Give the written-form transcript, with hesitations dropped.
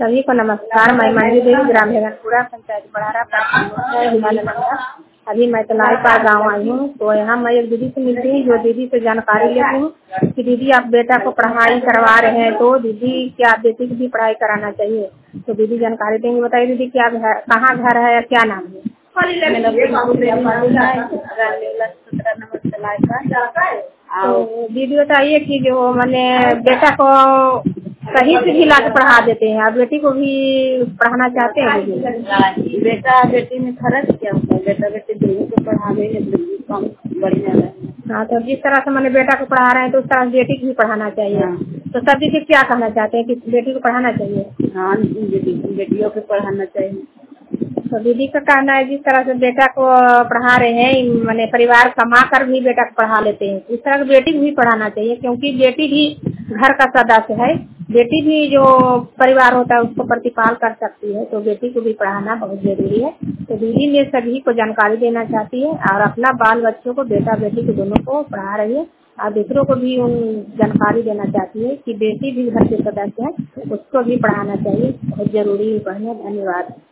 सभी को नमस्कार। मैं मंजू देवी, ग्राम हेगनपुरा, पंचायत बढ़ारा, हिमालय नगर। अभी मैं तलाईपार गाँव आई हूँ। तो यहाँ मैं एक दीदी से मिलती हूँ, जो दीदी से जानकारी लेती हूँ कि दीदी आप बेटा को पढ़ाई करवा रहे हैं, तो दीदी क्या बेटी की भी पढ़ाई कराना चाहिए? तो दीदी जानकारी देंगे। बताइए दीदी, क्या घर, कहाँ घर है या क्या नाम है? तो दीदी बताइए कि जो मैंने बेटा को कहीं से भी ला के पढ़ा देते हैं, आप बेटी को भी पढ़ाना चाहते हैं दीदी? बेटा बेटी में फर्क क्या होता है? बेटा बेटी दोनों को पढ़ा देंगे तो कम बढ़िया है। हाँ, तो जिस तरह से मैंने बेटा को पढ़ा रहे हैं तो उस तरह बेटी को भी पढ़ाना चाहिए। हाँ। तो सब दीदी क्या कहना चाहते हैं कि बेटी को पढ़ाना चाहिए? हाँ, बेटियों को पढ़ाना चाहिए। तो दीदी का कहना है जिस तरह से बेटा को पढ़ा रहे हैं, मैंने परिवार कमा कर भी बेटा को पढ़ा लेते हैं, इस तरह बेटी को भी पढ़ाना चाहिए, क्योंकि बेटी भी घर का सदस्य है। बेटी भी जो परिवार होता है उसको प्रतिपाल कर सकती है, तो बेटी को भी पढ़ाना बहुत जरूरी है। तो दीदी ने सभी को जानकारी देना चाहती है और अपना बाल बच्चों को, बेटा बेटी को दोनों को पढ़ा रही है और दूसरों को भी उन जानकारी देना चाहती है कि बेटी भी घर के सदस्य है, उसको भी पढ़ाना चाहिए, बहुत जरूरी है पढ़ना। धन्यवाद।